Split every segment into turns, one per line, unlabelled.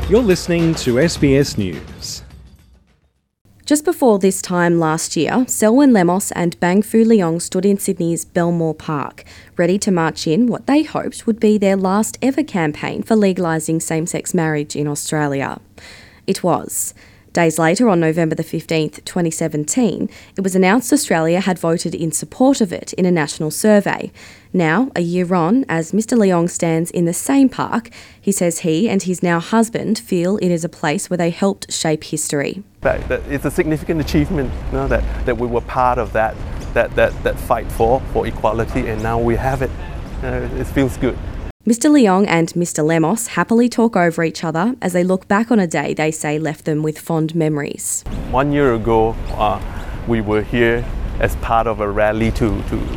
You're listening to SBS News.
Just before this time last year, Selwyn Lemos and Bang Fu Leong stood in Sydney's Belmore Park, ready to march in what they hoped would be their last ever campaign for legalising same-sex marriage in Australia. It was. Days later, on November the 15th, 2017, it was announced Australia had voted in support of it in a national survey. Now, a year on, as Mr Leong stands in the same park, he says he and his now husband feel it is a place where they helped shape history.
That it's a significant achievement, that we were part of that fight for equality, and now we have it. It feels good.
Mr Leong and Mr Lemos happily talk over each other as they look back on a day they say left them with fond memories.
1 year ago, we were here as part of a rally for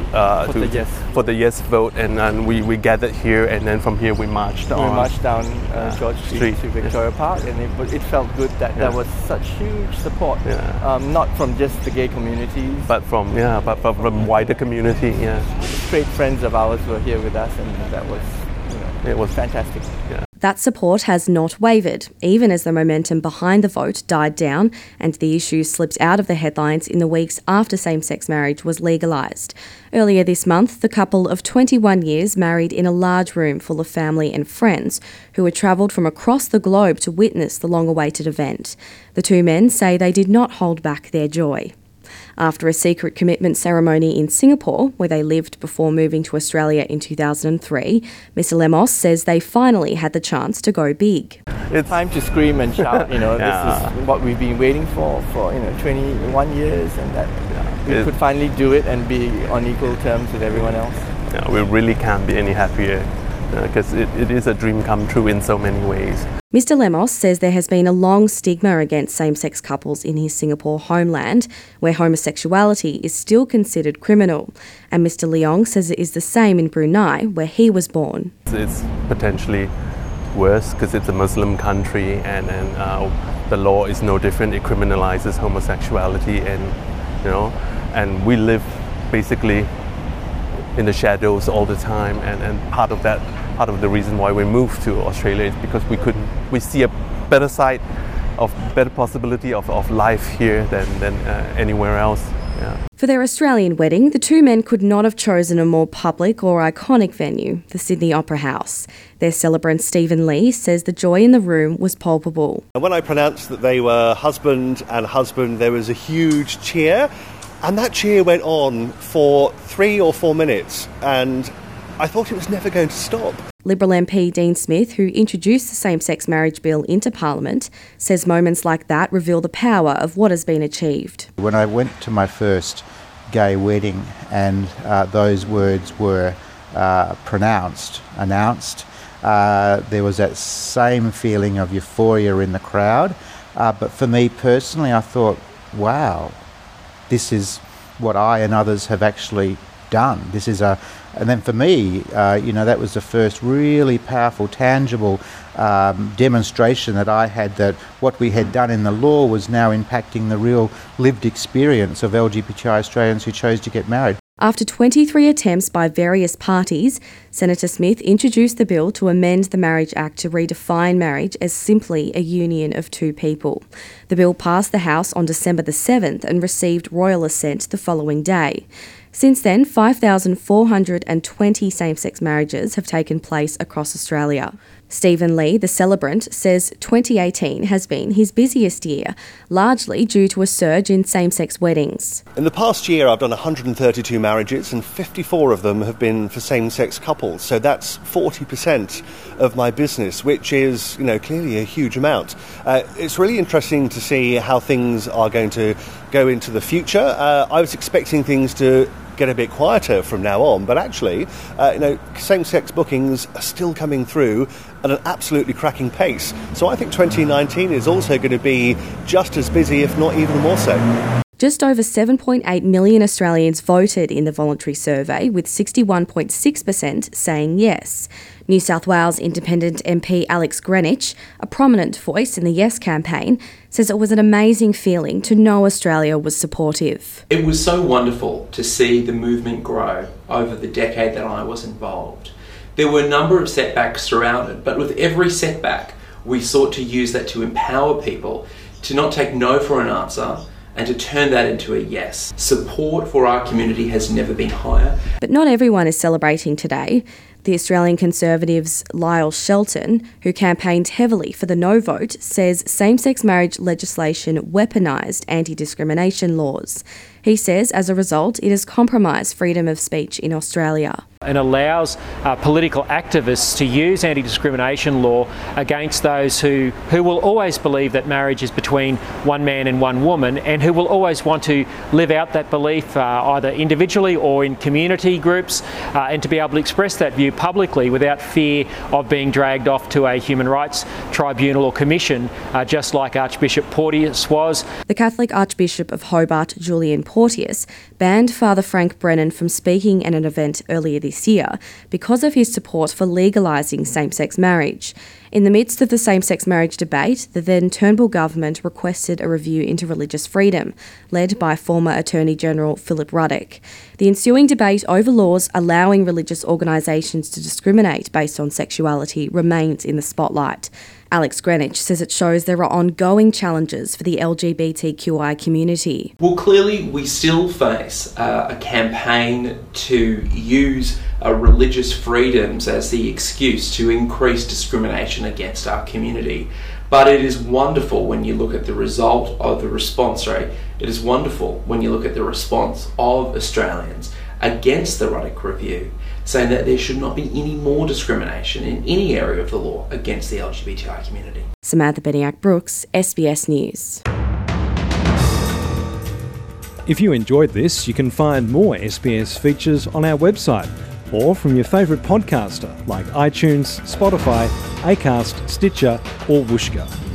the yes vote, and then we gathered here, and then from here we marched on.
We marched down George Street to Victoria Park, and it felt good that there was such huge support, not from just the gay communities,
but from wider community. Yeah,
straight friends of ours were here with us, and that was. It was fantastic.
Yeah.
That support has not wavered, even as the momentum behind the vote died down and the issue slipped out of the headlines in the weeks after same-sex marriage was legalised. Earlier this month, the couple of 21 years married in a large room full of family and friends who had travelled from across the globe to witness the long-awaited event. The two men say they did not hold back their joy. After a secret commitment ceremony in Singapore, where they lived before moving to Australia in 2003, Mr Lemos says they finally had the chance to go big.
It's time to scream and shout, This is what we've been waiting for 21 years, and that we could finally do it and be on equal terms with everyone else.
Yeah, we really can't be any happier, because it is a dream come true in so many ways.
Mr Lemos says there has been a long stigma against same-sex couples in his Singapore homeland, where homosexuality is still considered criminal. And Mr Leong says it is the same in Brunei, where he was born.
It's potentially worse because it's a Muslim country, and the law is no different. It criminalises homosexuality, and we live basically in the shadows all the time, and part of the reason why we moved to Australia is because we see a better possibility of life here than anywhere else. Yeah.
For their Australian wedding, the two men could not have chosen a more public or iconic venue, the Sydney Opera House. Their celebrant Stephen Lee says the joy in the room was palpable.
When I pronounced that they were husband and husband, there was a huge cheer, and that cheer went on for 3 or 4 minutes, and I thought it was never going to stop.
Liberal MP Dean Smith, who introduced the same-sex marriage bill into Parliament, says moments like that reveal the power of what has been achieved.
When I went to my first gay wedding and those words were announced, there was that same feeling of euphoria in the crowd. But for me personally, I thought, wow, this is what I and others have actually done. And then for me, that was the first really powerful, tangible demonstration that I had that what we had done in the law was now impacting the real lived experience of LGBTI Australians who chose to get married.
After 23 attempts by various parties, Senator Smith introduced the bill to amend the Marriage Act to redefine marriage as simply a union of two people. The bill passed the House on December the 7th and received royal assent the following day. Since then, 5,420 same-sex marriages have taken place across Australia. Stephen Lee, the celebrant, says 2018 has been his busiest year, largely due to a surge in same-sex weddings.
In the past year, I've done 132 marriages, and 54 of them have been for same-sex couples. So that's 40% of my business, which is, clearly a huge amount. It's really interesting to see how things are going to go into the future. I was expecting things to get a bit quieter from now on, but actually, same-sex bookings are still coming through at an absolutely cracking pace. So I think 2019 is also going to be just as busy, if not even more so.
Just over 7.8 million Australians voted in the voluntary survey, with 61.6% saying yes. New South Wales Independent MP Alex Greenwich, a prominent voice in the Yes campaign, says it was an amazing feeling to know Australia was supportive.
It was so wonderful to see the movement grow over the decade that I was involved. There were a number of setbacks surrounded, but with every setback, we sought to use that to empower people to not take no for an answer and to turn that into a yes. Support for our community has never been higher.
But not everyone is celebrating today. The Australian Conservative's Lyle Shelton, who campaigned heavily for the no vote, says same-sex marriage legislation weaponised anti-discrimination laws. He says, as a result, it has compromised freedom of speech in Australia.
And allows political activists to use anti-discrimination law against those who will always believe that marriage is between one man and one woman, and who will always want to live out that belief either individually or in community groups, and to be able to express that view publicly without fear of being dragged off to a human rights tribunal or commission, just like Archbishop Porteous was.
The Catholic Archbishop of Hobart, Julian Porteous, banned Father Frank Brennan from speaking at an event earlier this year because of his support for legalising same-sex marriage. In the midst of the same-sex marriage debate, the then Turnbull government requested a review into religious freedom, led by former Attorney General Philip Ruddock. The ensuing debate over laws allowing religious organisations to discriminate based on sexuality remains in the spotlight. Alex Greenwich says it shows there are ongoing challenges for the LGBTQI community.
Well, clearly we still face a campaign to use religious freedoms as the excuse to increase discrimination against our community. But it is wonderful when you look at the result of the response rate. It is wonderful when you look at the response of Australians against the Ruddock Review, saying that there should not be any more discrimination in any area of the law against the LGBTI community.
Samantha Beniak-Brooks, SBS News.
If you enjoyed this, you can find more SBS features on our website or from your favourite podcaster like iTunes, Spotify, Acast, Stitcher or Whooshkaa.